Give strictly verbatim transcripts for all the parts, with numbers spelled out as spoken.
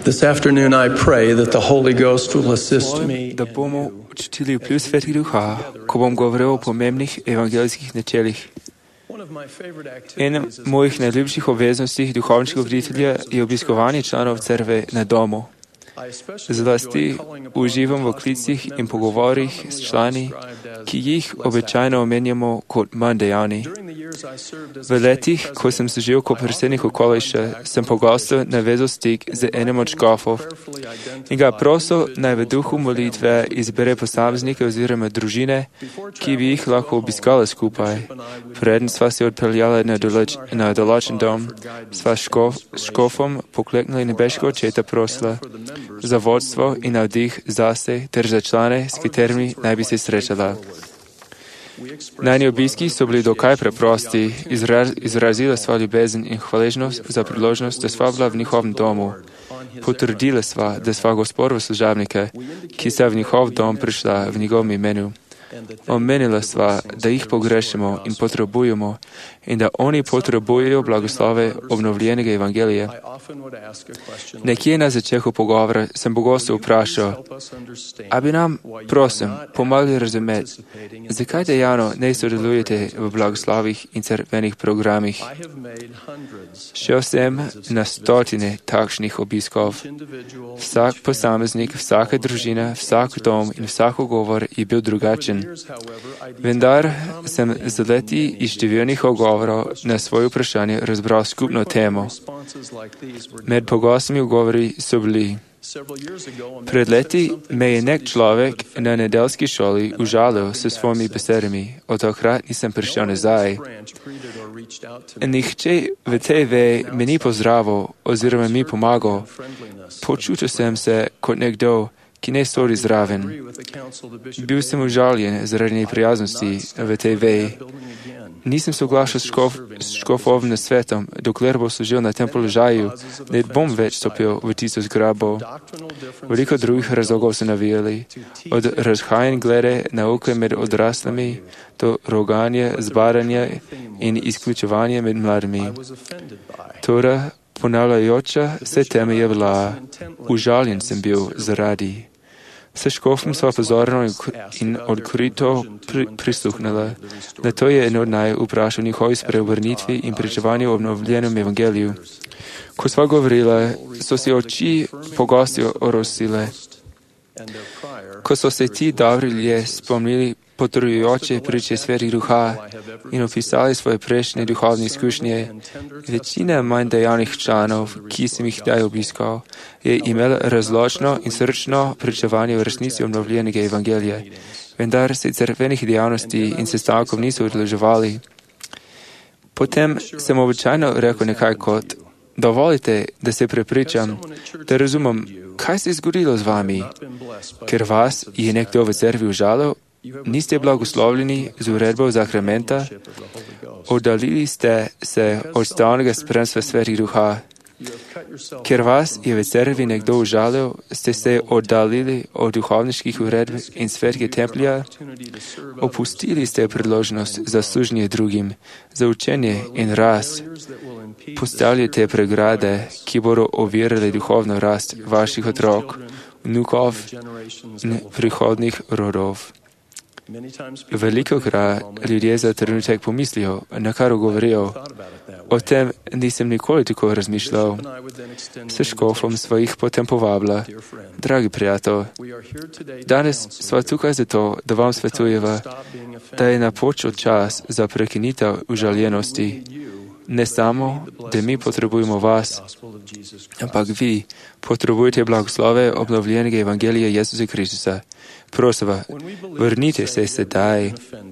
This afternoon I pray that the Holy Ghost will assist me. Da bomo čutili vpliv Svetega Duha, ko bom govoril o pomembnih evangeljskih načelih. Ena mojih najljubših obveznosti duhovniškega voditelja je obiskovanje članov cerkve na domu. Zlasti uživam v klicih in pogovorih s člani, ki jih običajno omenjamo kot manj dejavni. V letih, ko sem služil kot predsednik okoliša, sem pogosto navezal stik z enim od škofov in ga prosil, naj v duhu molitve izbere posameznike oziroma družine, ki bi jih lahko obiskala skupaj. Preden sva se odpeljala na, določ, na določen dom, sva škof, škofom pokleknili nebeškega očeta prosila za vodstvo in navdih zase ter za člane, s katerimi naj bi se srečala. Najni obiski so bili dokaj preprosti, izraz, izrazila sva ljubezen in hvaležnost za priložnost, da sva bila v njihovem domu. Potrdila sva, da sva gospodove služabnike, ki sta v njihov dom prišla v njegovem imenu. Omenila sva, da jih pogrešamo in potrebujemo in da oni potrebujejo blagoslove obnovljenega evangelija. Nekje na začetku pogovora sem pogosto vprašal, a bi nam, prosim, pomagali razumeti, zakaj dejavno ne sodelujete v blagoslovih in cerkvenih programih. Šel sem na stotine takšnih obiskov. Vsak posameznik, vsaka družina, vsak dom in vsak govor je bil drugačen. Vendar sem z leti iz številnih ogovorov na svoje vprašanje razbral skupno temo. Med pogostnimi ogovori so bili: pred leti me je nek človek na nedeljski šoli užalil s svojimi besedami. Od takrat nisem prišel nazaj. Nihče v tej veji me ni pozdravil oziroma mi pomagal. Počutil sem se kot nekdo, ki ne sodi zraven. Bil sem užaljen zaradi neprijaznosti v tej veji. Nisem soglašal s, škof, s škofovim nasvetom, dokler bo služil na tem položaju, ne bom več stopil v tisto zgrabo. Veliko drugih razlogov so navijali, od razhajanj glede nauke med odraslimi do roganja, zbaranja in izključevanja med mladimi. Torej, ponavljajoča se tema je bila: užaljen sem bil zaradi. S škofom sva pozorno in odkrito pri, prisluhnila. Na to je eno od naj vprašal njihovi spreobrnitvi in pričevanju o obnovljenem evangeliju. Ko sva govorila, so si oči pogosti orosile. Ko so se ti dobri ljudje spomnili potrujujoče priče Svetega Duha in opisali svoje prejšnje duhovne izkušnje, večina manj dejavnih članov, ki sem jih kdaj obiskal, je imela razločno in srčno pričevanje v resnici obnovljenega evangelija, vendar se cerkvenih dejavnosti in sestankov niso odloževali. Potem sem običajno rekel nekaj kot: dovolite, da se prepričam, da razumem, kaj se je zgodilo z vami, ker vas je nekdo v cerkvi užalil. Niste blagoslovljeni z uredbo zakramenta, oddalili ste se od stalnega spremstva Svetega Duha. Ker vas je v cerkvi nekdo užalil, ste se oddalili od duhovniških uredb in svetega templja, opustili ste priložnost za služenje drugim, za učenje in rast. Postavljate pregrade, ki bodo ovirali duhovno rast vaših otrok, vnukov in prihodnih rodov. Velikokrat ljudje za trenutek pomislijo, na kar govorijo. O tem nisem nikoli tako razmišljal. S škofom sva jih potem povabila: dragi prijatelj, danes sva tukaj zato, da vam svetujeva, da je napočil čas za prekinitev užaljenosti. Ne samo, da mi potrebujemo vas, ampak vi potrebujete blagoslove obnovljenega evangelija Jezusa Kristusa. Prosava, vrnite se sedaj.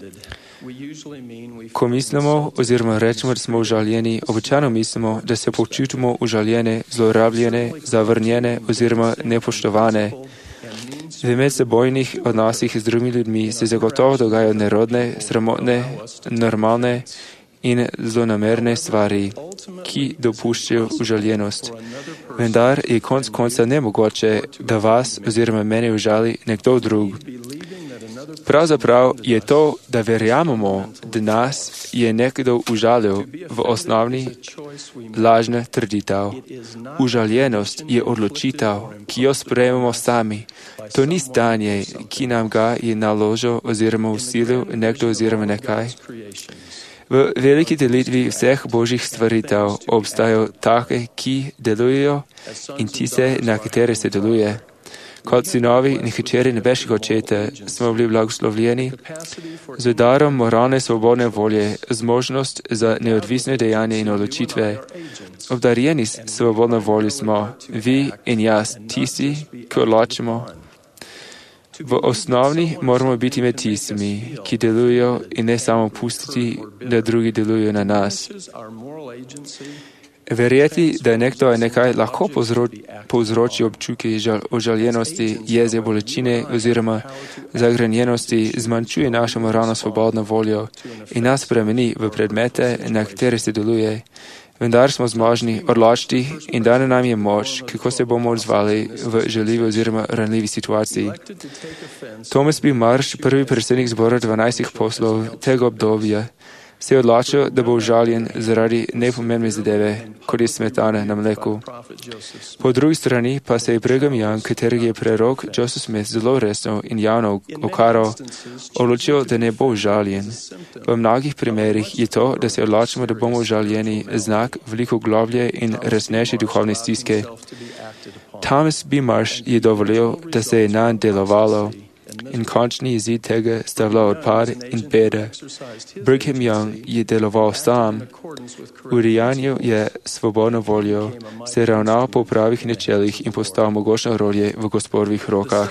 Ko mislimo oziroma rečemo, da smo užaljeni, običajno mislimo, da se počutimo užaljene, zlorabljene, zavrnjene oziroma nepoštovane. V medsebojnih odnosih z drugimi ljudmi se zagotovo dogajajo nerodne, sramotne, normalne in zlonamerne stvari, ki dopuščajo užaljenost. Vendar je konc konca nemogoče, da vas oziroma mene užali nekdo drug. Pravzaprav je to, da verjamemo, da nas je nekdo užalil, v osnovni lažna trditev. Užaljenost je odločitev, ki jo sprejemamo sami. To ni stanje, ki nam ga je naložil oziroma usilil nekdo oziroma nekaj. V veliki delitvi vseh božjih stvaritev obstajajo take, ki delujejo in tiste, na katere se deluje. Kot sinovi in hčeri nebeškega očeta smo bili blagoslovljeni z darom moralne svobodne volje, z možnost za neodvisne dejanje in odločitve. Obdarjeni s svobodno voljo smo, vi in jaz, tisti, ki odločimo. V osnovni moramo biti med tistimi, ki delujejo in ne samo pustiti, da drugi delujejo na nas. Verjeti, da nekdo je nekaj lahko povzroči občutki užaljenosti, jeze, bolečine oziroma zagrenjenosti, zmanjšuje našo moralno svobodno voljo in nas spremeni v predmete, na katere se deluje. Vendar smo zmožni odločiti in dana nam je moč, kako se bomo odzvali v žaljivi oziroma ranljivi situaciji. Thomas B. Marsh, prvi predsednik zbora dvanajstih poslov tega obdobja, se je odločil, da bo užaljen zaradi nepomembne zadeve, kot je smetana na mleku. Po drugi strani pa se je Brigham Young, katerega je prerok Joseph Smith zelo resno in javno okaral, odločil, da ne bo užaljen. V mnogih primerih je to, da se odločimo, da bomo užaljeni, znak veliko globlje in resnejše duhovne stiske. Thomas B. Marsh je dovolil, da se je nanj delovalo. In končni izid tega sta bila odpad in beda. Brigham Young je deloval sam, udejanjil je svobodno voljo, se ravnal po pravih načelih in postal mogočno orodje v Gospodovih rokah.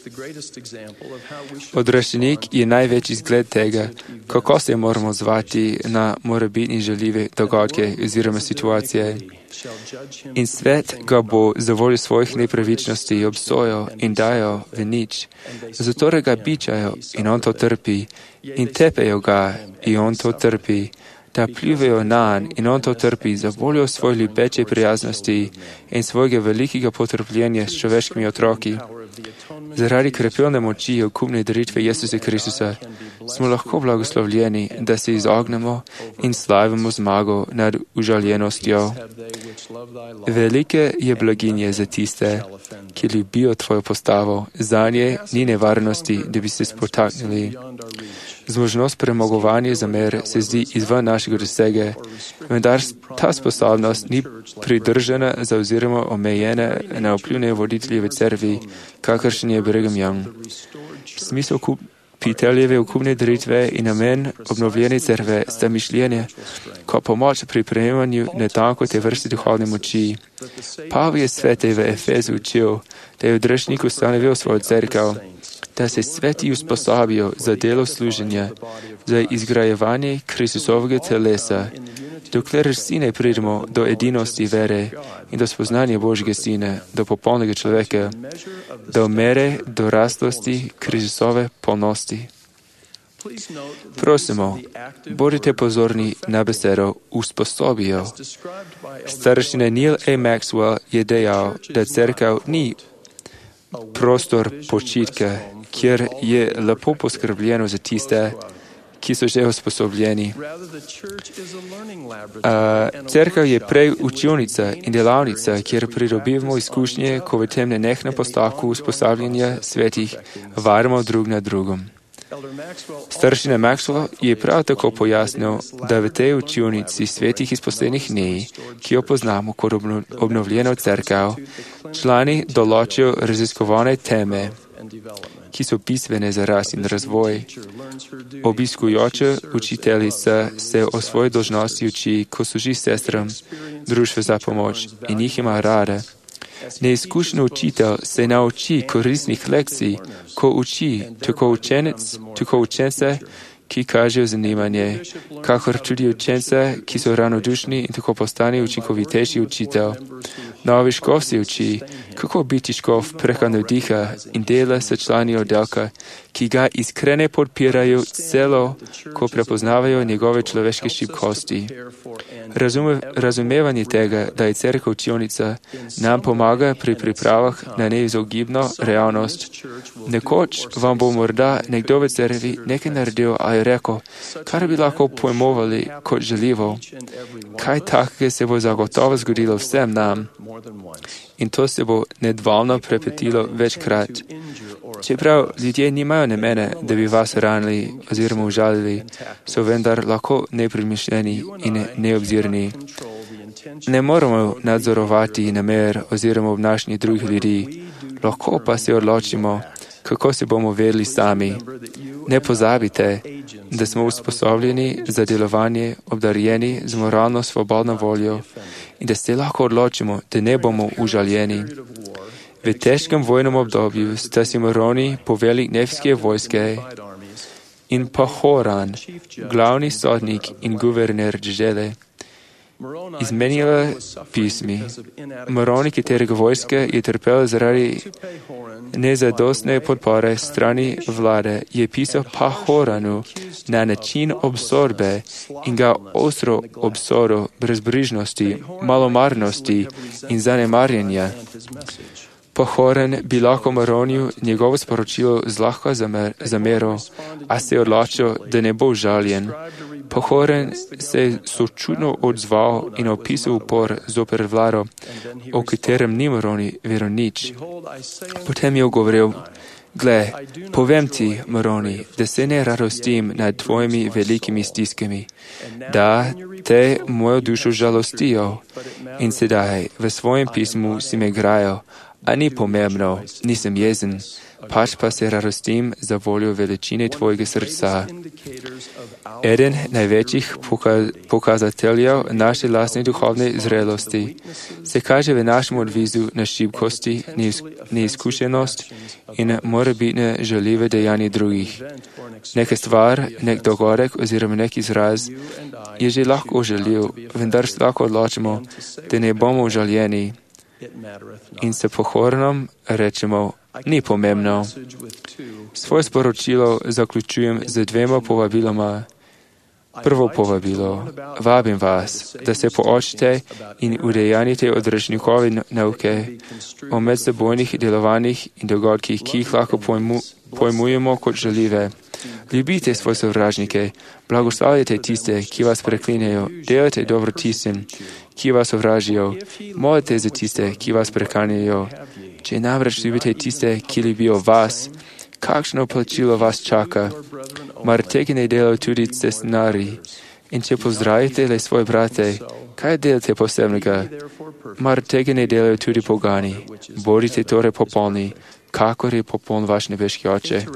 Odraščenik je največji zgled tega, kako se moramo zvati na morebitni žaljive dogodke oziroma situacije. In svet ga bo za voljo svojih nepravičnosti obsojal in dajo v nič. Zato ga bičajo in on to trpi, in tepejo ga in on to trpi, da pljuvajo nanj in on to trpi za voljo svoje ljubeče prijaznosti in svojega velikega potrpljenja s človeškimi otroki. Zaradi krepilne moči okupne daritve Jezusa Kristusa smo lahko blagoslovljeni, da se izognemo in slavimo zmago nad užaljenostjo. Velike je blaginje za tiste, ki ljubijo tvojo postavo, zanje ni nevarnosti, da bi se spotaknili. Zmožnost premagovanja zamer se zdi izven našega dosege, vendar ta sposobnost ni pridržana za oziroma omejena na vplivne voditelje v cerkvi, kakršen je Brigham Young. Smisel kupiteljeve okupne daritve in namen obnovljene cerkve sta mišljenje kot pomoč pri prejemanju natanko te vrste duhovne moči. Pavel je svete v Efezu učil, da je odrešnik ustanovil svojo cerkev, da se sveti usposobijo za delo služenja, za izgrajevanje Kristusovega telesa, dokler vsi ne pridemo do edinosti vere in do spoznanja Božjega Sina, do popolnega človeka, do mere dorastlosti Kristusove polnosti. Prosimo, bodite pozorni na besedo usposobijo. Staršina Neil A. Maxwell je dejal, da cerkev ni prostor počitka, kjer je lepo poskrbljeno za tiste, ki so že usposobljeni. Uh, cerkev je prej učilnica in delavnica, kjer pridobivamo izkušnje, ko v tem nenehnem postavku usposabljanja svetih varimo drug na drugom. Staršina Maxwell je prav tako pojasnil, da v tej učilnici svetih iz poslednjih dni, ki jo poznamo kot obnovljeno cerkev, člani določijo raziskovane teme, ki so bistvene za rast in razvoj. Obiskujoča učiteljica se o svoji dolžnosti uči, ko služi sestram društva za pomoč in jih ima rada. Neizkušen učitelj se nauči koristnih lekcij, ko uči tako učenec, tako učence, ki kažejo zanimanje, kakor tudi učence, ki so ravnodušni in tako postane učinkovitejši učitelj. Novi škof se uči, kako biti škof preko navdiha in dela s člani oddelka, ki ga iskrene podpirajo celo, ko prepoznavajo njegove človeške šibkosti. Razume, razumevanje tega, da je cerkev učilnica, nam pomaga pri pripravah na neizogibno realnost. Nekoč vam bo morda nekdo v cerkvi nekaj naredil ali rekel, kar bi lahko pojmovali kot žaljivo. Kaj takega se bo zagotovo zgodilo vsem nam? In to se bo nedvomno prepetilo večkrat. Čeprav ljudje nimajo namene, da bi vas ranili oziroma užalili, so vendar lahko nepremišljeni in neobzirni. Ne moramo nadzorovati namer oziroma obnašanje drugih ljudi, lahko pa se odločimo, kako se bomo vedeli sami. Ne pozabite, da smo usposobljeni za delovanje, obdarjeni z moralno svobodno voljo in da se lahko odločimo, da ne bomo užaljeni. V težkem vojnem obdobju sta Simoroni, poveljnik nevske vojske, in Pahoran, glavni sodnik in guverner dežele, izmenjala pismi. Moroni, katerega vojske je trpel zaradi nezadostne podpore strani vlade, je pisal Pahoranu na način obsodbe in ga ostro obsodil brezbrižnosti, malomarnosti in zanemarjanja. Pahoran bi lahko Moroniju njegovo sporočilo zlahka zameril, a se je odločil, da ne bo žaljen. Pahoran se je sočutno odzval in opisal upor zoper vlado, o katerem ni Moroni veril nič. Potem je govoril, gle, povem ti, Moroni, da se ne radostim nad tvojimi velikimi stiskami, da te mojo dušo žalostijo in sedaj v svojem pismu si me igrajo, a ni pomembno, nisem jezen, pač pa se radostim za voljo veličine tvojega srca. Eden največjih pokazateljev naše lastne duhovne zrelosti se kaže v našem odvizu na šibkosti, neizkušenost in morebitne žaljive dejanje drugih. Neka stvar, nek dogodek oziroma nek izraz je že lahko žaljiv, vendar se lahko odločimo, da ne bomo užaljeni. In se Pahoranom rečemo, ni pomembno. Svoje sporočilo zaključujem z dvema povabiloma. Prvo povabilo, vabim vas, da se poočite in udejanjite odrešnikove nauke o medsebojnih delovanjih in dogodkih, ki jih lahko pojmu, pojmujemo kot žaljive. Ljubite svoje sovražnike, blagoslavljajte tiste, ki vas preklinjajo, delajte dobro tistim, ki vas sovražijo, molite za tiste, ki vas prekanjajo. Če namreč ljubite tiste, ki ljubijo vas, kakšno plačilo vas čaka? Mar tega ne delajo tudi cestnari? In če pozdravite le svoje brate, kaj delate posebnega? Mar tega ne delajo tudi pogani? Bodite torej popolni, kakor je popoln vaš nebeški Oče.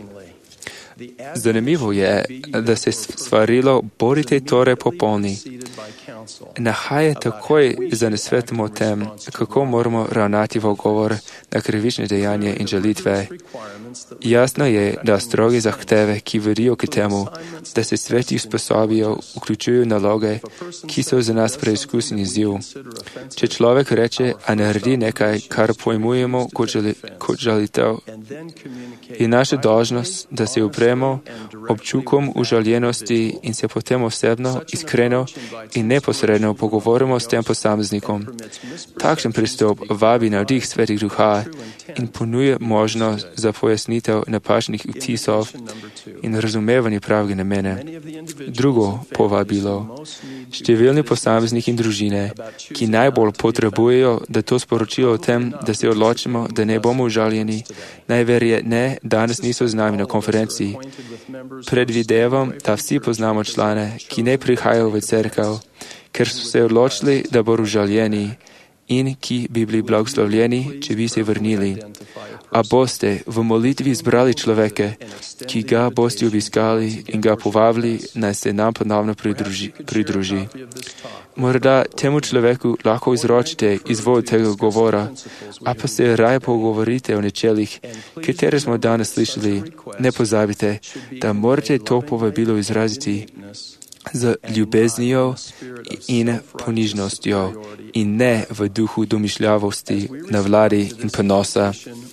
Zanimivo je, da se svarilo bodite torej popolni nahaja takoj za nasvetom o tem, kako moramo ravnati v ogovor na krivične dejanje in žalitve. Jasno je, da stroge zahteve, ki vodijo k temu, da se sveti usposobijo, vključujo naloge, ki so za nas preizkusen izziv. Če človek reče, a naredi nekaj, kar pojmujemo kot, žali, kot žalitev, je naša dolžnost, da se upremo občutkom užaljenosti in se potem osebno, iskreno in neposredno pogovorimo s tem posameznikom. Takšen pristop vabi navdih svetih duha in ponuje možnost za pojasnitev napačnih vtisov in razumevanje pravega namena. Drugo povabilo. Številni posamezniki in družine, ki najbolj potrebujejo, da to sporočilo o tem, da se odločimo, da ne bomo užaljeni, najverjetneje danes niso z nami na konferenciji. Predvidevam, da vsi poznamo člane, ki ne prihajajo v cerkev, ker so se odločili, da bodo užaljeni in ki bi bili blagoslovljeni, če bi se vrnili. A boste v molitvi izbrali človeke, ki ga boste obiskali in ga povabili, naj se nam ponovno pridruži. pridruži. Morda temu človeku lahko izročite izvod tega govora, a pa se raje pogovorite o načelih, katere smo danes slišali. Ne pozabite, da morate to povabilo izraziti z ljubeznijo in ponižnostjo in ne v duhu domišljavosti, navladi in ponosa.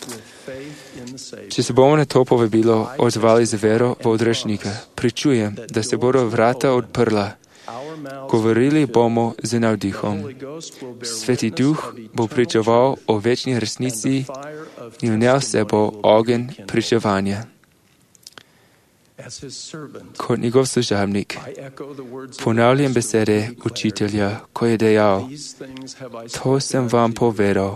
Če se bomo na to povabilo odzvali z vero v odrešnika, pričujem, da se bodo vrata odprla Govorili bomo z navdihom. Sveti Duh bo pričeval o večni resnici in vnel se bo ogenj pričevanja. Kot njegov služabnik ponavljam besede učitelja, ko je dejal: To sem vam povedal,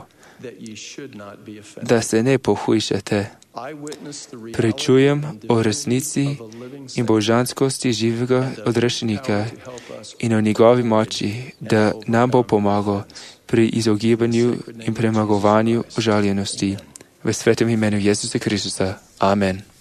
da se ne pohujšate. Pričujem o resnici in božanskosti živega odrešenika in o njegovi moči, da nam bo pomagal pri izogibanju in premagovanju užaljenosti. V svetem imenu Jezusa Kristusa. Amen.